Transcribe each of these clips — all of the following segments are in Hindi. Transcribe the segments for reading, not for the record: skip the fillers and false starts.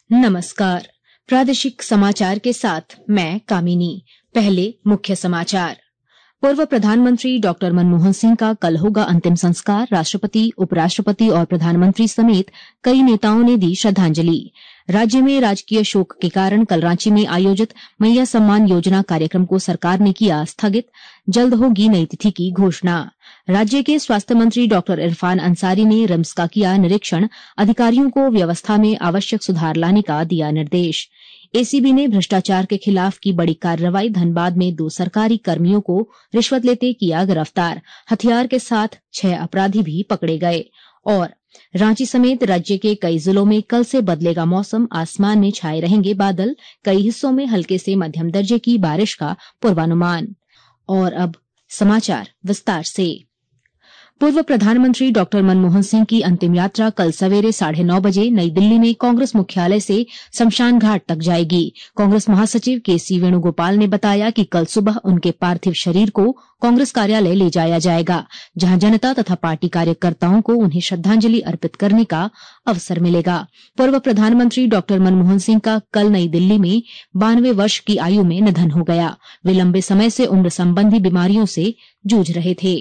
नमस्कार। प्रादेशिक समाचार के साथ मैं कामिनी। पहले मुख्य समाचार। पूर्व प्रधानमंत्री डॉक्टर मनमोहन सिंह का कल होगा अंतिम संस्कार। राष्ट्रपति, उपराष्ट्रपति और प्रधानमंत्री समेत कई नेताओं ने दी श्रद्धांजलि। राज्य में राजकीय शोक के कारण कल रांची में आयोजित मैया सम्मान योजना कार्यक्रम को सरकार ने किया स्थगित। जल्द होगी नई तिथि की घोषणा। राज्य के स्वास्थ्य मंत्री डॉक्टर इरफान अंसारी ने रिम्स का किया निरीक्षण। अधिकारियों को व्यवस्था में आवश्यक सुधार लाने का दिया निर्देश। एसीबी ने भ्रष्टाचार के खिलाफ की बड़ी कार्रवाई। धनबाद में 2 सरकारी कर्मियों को रिश्वत लेते किया गिरफ्तार। हथियार के साथ 6 अपराधी भी पकड़े गए। और रांची समेत राज्य के कई जिलों में कल से बदलेगा मौसम। आसमान में छाए रहेंगे बादल। कई हिस्सों में हल्के से मध्यम दर्जे की बारिश का पूर्वानुमान। और अब समाचार विस्तार से। पूर्व प्रधानमंत्री डॉक्टर मनमोहन सिंह की अंतिम यात्रा कल सवेरे 9:30 बजे नई दिल्ली में कांग्रेस मुख्यालय से शमशान घाट तक जाएगी। कांग्रेस महासचिव केसी वेणुगोपाल ने बताया कि कल सुबह उनके पार्थिव शरीर को कांग्रेस कार्यालय ले जाया जाएगा, जहां जनता तथा पार्टी कार्यकर्ताओं को उन्हें श्रद्धांजलि अर्पित करने का अवसर मिलेगा। पूर्व प्रधानमंत्री डॉक्टर मनमोहन सिंह का कल नई दिल्ली में 92 वर्ष की आयु में निधन हो गया। वे लंबे समय से उम्र संबंधी बीमारियों से जूझ रहे थे।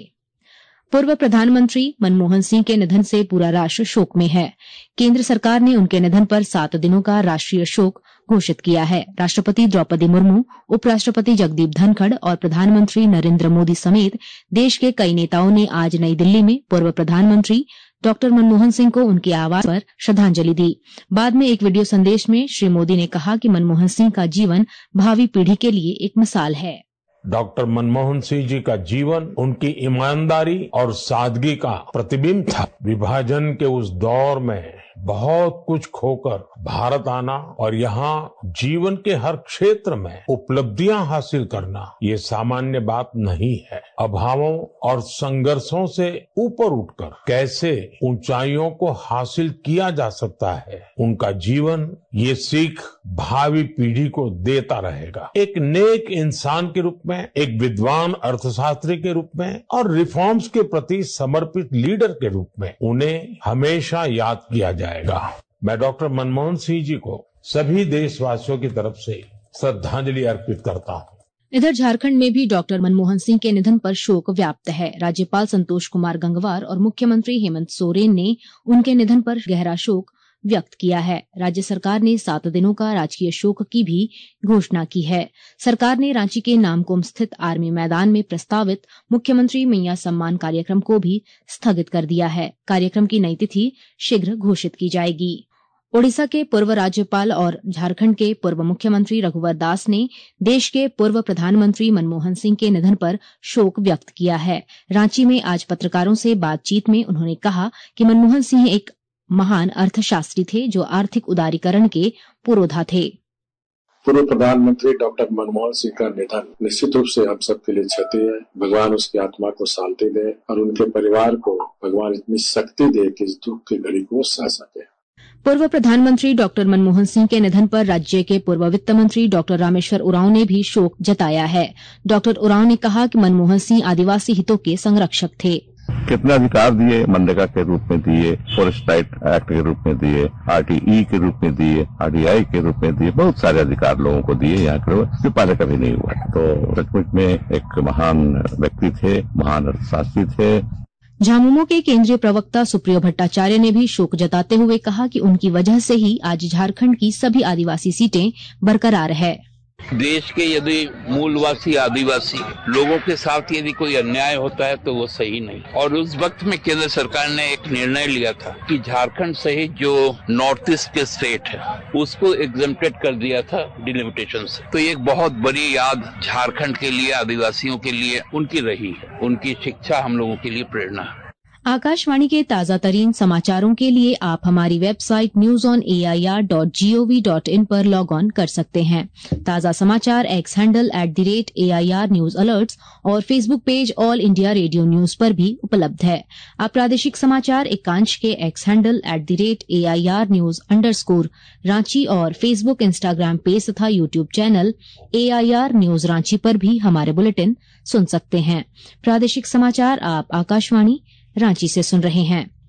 पूर्व प्रधानमंत्री मनमोहन सिंह के निधन से पूरा राष्ट्र शोक में है। केंद्र सरकार ने उनके निधन पर 7 दिनों का राष्ट्रीय शोक घोषित किया है। राष्ट्रपति द्रौपदी मुर्मू, उपराष्ट्रपति जगदीप धनखड़ और प्रधानमंत्री नरेंद्र मोदी समेत देश के कई नेताओं ने आज नई दिल्ली में पूर्व प्रधानमंत्री डॉक्टर मनमोहन सिंह को उनके आवास पर श्रद्धांजलि दी। बाद में एक वीडियो संदेश में श्री मोदी ने कहा कि मनमोहन सिंह का जीवन भावी पीढ़ी के लिए एक मिसाल है। डॉक्टर मनमोहन सिंह जी का जीवन उनकी ईमानदारी और सादगी का प्रतिबिंब था। विभाजन के उस दौर में बहुत कुछ खोकर भारत आना और यहाँ जीवन के हर क्षेत्र में उपलब्धियां हासिल करना ये सामान्य बात नहीं है। अभावों और संघर्षों से ऊपर उठकर कैसे ऊंचाइयों को हासिल किया जा सकता है, उनका जीवन ये सीख भावी पीढ़ी को देता रहेगा। एक नेक इंसान के रूप में, एक विद्वान अर्थशास्त्री के रूप में और रिफॉर्म्स के प्रति समर्पित लीडर के रूप में उन्हें हमेशा याद किया जाएगा। मैं डॉक्टर मनमोहन सिंह जी को सभी देशवासियों की तरफ से श्रद्धांजलि अर्पित करता हूँ। इधर झारखंड में भी डॉक्टर मनमोहन सिंह के निधन पर शोक व्याप्त है। राज्यपाल संतोष कुमार गंगवार और मुख्यमंत्री हेमंत सोरेन ने उनके निधन पर गहरा शोक व्यक्त किया है। राज्य सरकार ने 7 दिनों का राजकीय शोक की भी घोषणा की है। सरकार ने रांची के नामकुम स्थित आर्मी मैदान में प्रस्तावित मुख्यमंत्री मैया सम्मान कार्यक्रम को भी स्थगित कर दिया है। कार्यक्रम की नई तिथि शीघ्र घोषित की जाएगी। ओडिशा के पूर्व राज्यपाल और झारखंड के पूर्व मुख्यमंत्री रघुवर दास ने देश के पूर्व प्रधानमंत्री मनमोहन सिंह के निधन पर शोक व्यक्त किया है। रांची में आज पत्रकारों से बातचीत में उन्होंने कहा कि मनमोहन सिंह एक महान अर्थशास्त्री थे जो आर्थिक उदारीकरण के पुरोधा थे। पूर्व प्रधानमंत्री डॉक्टर मनमोहन सिंह का निधन निश्चित रूप से हम सबके लिए क्षति है। भगवान उसकी आत्मा को शांति दे और उनके परिवार को भगवान इतनी शक्ति दे कि इस दुख की घड़ी को सह सके। पूर्व प्रधानमंत्री डॉक्टर मनमोहन सिंह के निधन पर राज्य के पूर्व वित्त मंत्री डॉक्टर रामेश्वर उरांव ने भी शोक जताया है। डॉक्टर उरांव ने कहा कि मनमोहन सिंह आदिवासी हितों के संरक्षक थे। कितने अधिकार दिए, मनरेगा के रूप में दिए, फॉरेस्ट राइट एक्ट के रूप में दिए, आरटीई के रूप में दिए, आरडीआई के रूप में दिए, बहुत सारे अधिकार लोगों को दिए। यहाँ के लोग जो पहले कभी नहीं हुआ। तो सचमुच में एक महान व्यक्ति थे, महान अर्थशास्त्री थे। झामुमो के केंद्रीय प्रवक्ता सुप्रियो भट्टाचार्य ने भी शोक जताते हुए कहा कि उनकी वजह से ही आज झारखंड की सभी आदिवासी सीटें बरकरार है। देश के यदि मूलवासी आदिवासी लोगों के साथ यदि कोई अन्याय होता है तो वो सही नहीं। और उस वक्त में केंद्र सरकार ने एक निर्णय लिया था कि झारखंड सहित जो नॉर्थ ईस्ट के स्टेट है उसको एग्जेम्प्टेड कर दिया था डिलिमिटेशन से। तो एक बहुत बड़ी याद झारखंड के लिए, आदिवासियों के लिए उनकी रही है। उनकी शिक्षा हम लोगों के लिए प्रेरणा है। आकाशवाणी के ताजा तरीन समाचारों के लिए आप हमारी वेबसाइट newsonair.gov.in पर लॉग ऑन कर सकते हैं। ताजा समाचार X handle @AIR news alerts और Facebook page all India radio news पर भी उपलब्ध है। आप प्रादेशिक समाचार एकांश के X handle @AIR news _ Ranchi और फेसबुक, इंस्टाग्राम पेज तथा YouTube channel AIR news Ranchi पर भी हमारे बुलेटिन सुन सकते हैं। प्रादेशिक समाचार आप आकाशवाणी रांची से सुन रहे हैं।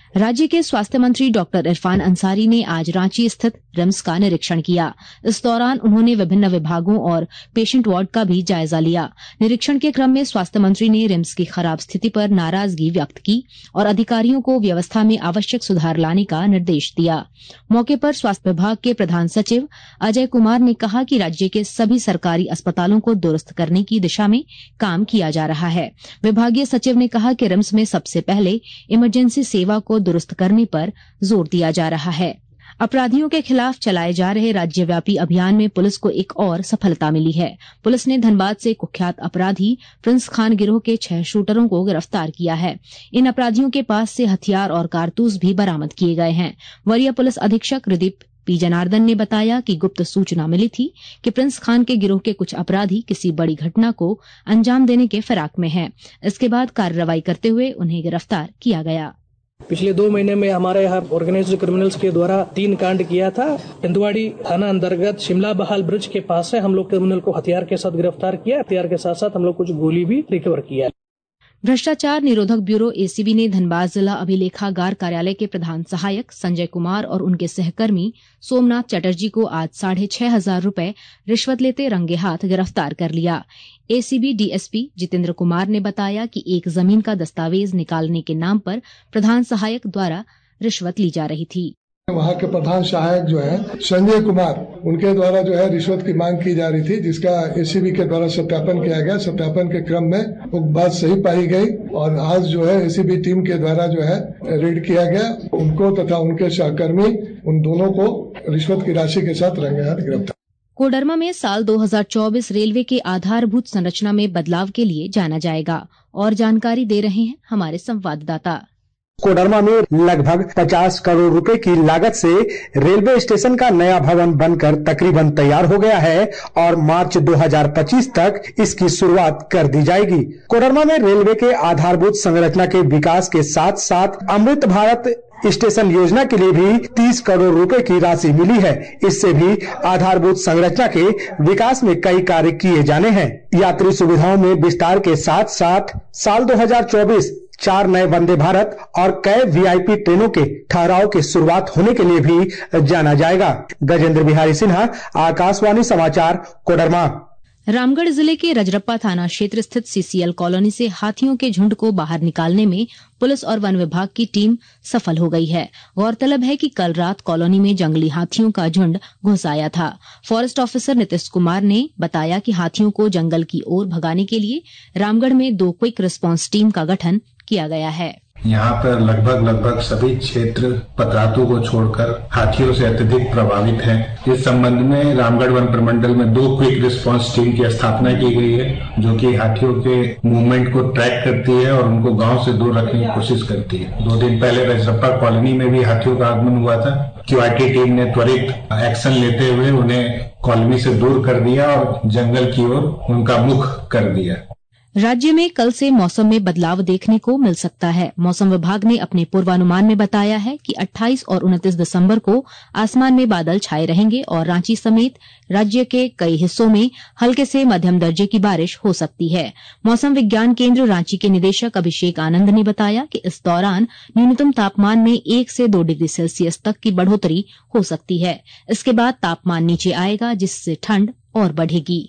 राज्य के स्वास्थ्य मंत्री डॉक्टर इरफान अंसारी ने आज रांची स्थित रिम्स का निरीक्षण किया। इस दौरान उन्होंने विभिन्न विभागों और पेशेंट वार्ड का भी जायजा लिया। निरीक्षण के क्रम में स्वास्थ्य मंत्री ने रिम्स की खराब स्थिति पर नाराजगी व्यक्त की और अधिकारियों को व्यवस्था में आवश्यक सुधार लाने का निर्देश दिया। मौके पर स्वास्थ्य विभाग के प्रधान सचिव अजय कुमार ने कहा कि राज्य के सभी सरकारी अस्पतालों को दुरुस्त करने की दिशा में काम किया जा रहा है। विभागीय सचिव ने कहा कि रिम्स में सबसे पहले इमरजेंसी सेवा को दुरुस्त करने पर जोर दिया जा रहा है। अपराधियों के खिलाफ चलाए जा रहे राज्यव्यापी अभियान में पुलिस को एक और सफलता मिली है। पुलिस ने धनबाद से कुख्यात अपराधी प्रिंस खान गिरोह के 6 शूटरों को गिरफ्तार किया है। इन अपराधियों के पास से हथियार और कारतूस भी बरामद किए गए हैं। वरीय पुलिस अधीक्षक हृदीप पी जनार्दन ने बताया कि गुप्त सूचना मिली थी कि प्रिंस खान के गिरोह के कुछ अपराधी किसी बड़ी घटना को अंजाम देने के फिराक में हैं। इसके बाद कार्रवाई करते हुए उन्हें गिरफ्तार किया गया। पिछले 2 महीने में हमारे यहाँ ऑर्गेनाइज्ड क्रिमिनल्स के द्वारा 3 कांड किया था। हिंदवाड़ी थाना अंतर्गत शिमला बहाल ब्रिज के पास से हम लोग क्रिमिनल को हथियार के साथ गिरफ्तार किया। हथियार के साथ साथ हम लोग कुछ गोली भी रिकवर किया। भ्रष्टाचार निरोधक ब्यूरो एसीबी ने धनबाद जिला अभिलेखागार कार्यालय के प्रधान सहायक संजय कुमार और उनके सहकर्मी सोमनाथ चटर्जी को आज 6,500 रुपए रिश्वत लेते रंगे हाथ गिरफ्तार कर लिया। एसीबी डीएसपी जितेंद्र कुमार ने बताया कि एक जमीन का दस्तावेज निकालने के नाम पर प्रधान सहायक द्वारा रिश्वत ली जा रही थी। वहाँ के प्रधान सहायक जो है संजय कुमार, उनके द्वारा जो है रिश्वत की मांग की जा रही थी, जिसका एसीबी के द्वारा सत्यापन किया गया। सत्यापन के क्रम में वो बात सही पाई गई और आज जो है एसीबी टीम के द्वारा जो है रेड किया गया। उनको तथा उनके सहकर्मी उन दोनों को रिश्वत की राशि के साथ रंगे हाथ गिरफ्तार। कोडरमा में साल 2024 रेलवे के आधारभूत संरचना में बदलाव के लिए जाना जाएगा और जानकारी दे रहे हैं हमारे संवाददाता। कोडरमा में लगभग 50 करोड़ रुपए की लागत से रेलवे स्टेशन का नया भवन बनकर तकरीबन तैयार हो गया है और मार्च 2025 तक इसकी शुरुआत कर दी जाएगी। कोडरमा में रेलवे के आधारभूत संरचना के विकास के साथ साथ अमृत भारत स्टेशन योजना के लिए भी 30 करोड़ रुपए की राशि मिली है। इससे भी आधारभूत संरचना के विकास में कई कार्य किए जाने हैं। यात्री सुविधाओं में विस्तार के साथ साथ साल 2024 4 नए वंदे भारत और कई वीआईपी ट्रेनों के ठहराव की शुरुआत होने के लिए भी जाना जाएगा। गजेंद्र बिहारी सिन्हा, आकाशवाणी समाचार, कोडरमा। रामगढ़ जिले के रजरप्पा थाना क्षेत्र स्थित सीसीएल कॉलोनी से हाथियों के झुंड को बाहर निकालने में पुलिस और वन विभाग की टीम सफल हो गई है। गौरतलब है कि कल रात कॉलोनी में जंगली हाथियों का झुंड घुस आया था। फॉरेस्ट ऑफिसर नीतीश कुमार ने बताया कि हाथियों को जंगल की ओर भगाने के लिए रामगढ़ में 2 क्विक रिस्पांस टीम का गठन किया गया है। यहाँ पर लगभग सभी क्षेत्र पतरातू को छोड़कर हाथियों से अत्यधिक प्रभावित हैं। इस संबंध में रामगढ़ वन प्रमंडल में 2 क्विक रिस्पांस टीम की स्थापना की गई है, जो कि हाथियों के मूवमेंट को ट्रैक करती है और उनको गांव से दूर रखने की कोशिश करती है। 2 दिन पहले रजरप्पा कॉलोनी में भी हाथियों का आगमन हुआ था। क्यूआरटी टीम ने त्वरित एक्शन लेते हुए उन्हें कॉलोनी से दूर कर दिया और जंगल की ओर उनका मुख कर दिया। राज्य में कल से मौसम में बदलाव देखने को मिल सकता है। मौसम विभाग ने अपने पूर्वानुमान में बताया है कि 28 और 29 दिसंबर को आसमान में बादल छाए रहेंगे और रांची समेत राज्य के कई हिस्सों में हल्के से मध्यम दर्जे की बारिश हो सकती है। मौसम विज्ञान केंद्र रांची के निदेशक अभिषेक आनंद ने बताया कि इस दौरान न्यूनतम तापमान में 1 से 2 डिग्री सेल्सियस तक की बढ़ोतरी हो सकती है। इसके बाद तापमान नीचे आएगा, जिससे ठंड और बढ़ेगी।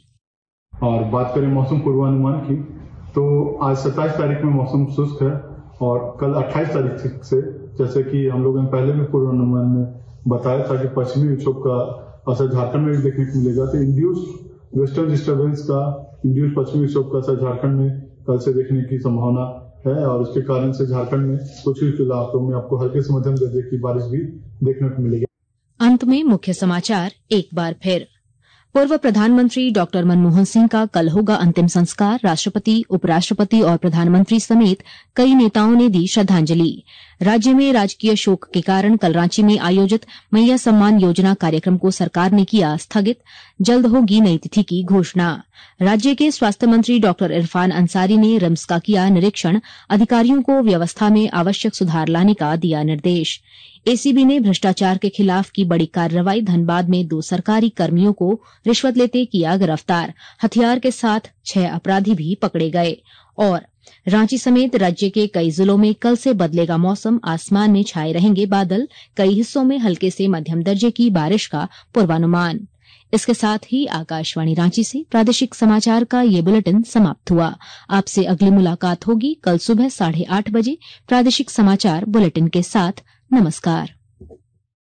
और बात करें मौसम पूर्वानुमान की, तो आज 27 तारीख में मौसम शुष्क है और कल 28 तारीख से, जैसे कि हम लोगों ने पहले भी पूर्वानुमान में बताया था कि पश्चिमी विक्षोभ का असर झारखंड में भी देखने को मिलेगा। तो इंड्यूस वेस्टर्न डिस्टर्बेंस का, इंड्यूस पश्चिमी विक्षोभ का असर झारखंड में कल से देखने की संभावना है और उसके कारण से झारखंड में कुछ ही इलाकों में आपको हल्के से मध्यम दर्जे की बारिश भी देखने को मिलेगी। अंत में मुख्य समाचार एक बार फिर। पूर्व प्रधानमंत्री डॉक्टर मनमोहन सिंह का कल होगा अंतिम संस्कार। राष्ट्रपति, उपराष्ट्रपति और प्रधानमंत्री समेत कई नेताओं ने दी श्रद्धांजलि। राज्य में राजकीय शोक के कारण कल रांची में आयोजित मैया सम्मान योजना कार्यक्रम को सरकार ने किया स्थगित। जल्द होगी नई तिथि की घोषणा। राज्य के स्वास्थ्य मंत्री डॉक्टर इरफान अंसारी ने रिम्स का किया निरीक्षण। अधिकारियों को व्यवस्था में आवश्यक सुधार लाने का दिया निर्देश। एसीबी ने भ्रष्टाचार के खिलाफ की बड़ी कार्रवाई। धनबाद में 2 सरकारी कर्मियों को रिश्वत लेते किया गिरफ्तार। हथियार के साथ 6 अपराधी भी पकड़े गए। और रांची समेत राज्य के कई जिलों में कल से बदलेगा मौसम, आसमान में छाए रहेंगे बादल, कई हिस्सों में हल्के से मध्यम दर्जे की बारिश का पूर्वानुमान। इसके साथ ही आकाशवाणी रांची से प्रादेशिक समाचार का ये बुलेटिन समाप्त हुआ। आपसे अगली मुलाकात होगी कल सुबह 8:30 बजे प्रादेशिक समाचार बुलेटिन के साथ। नमस्कार।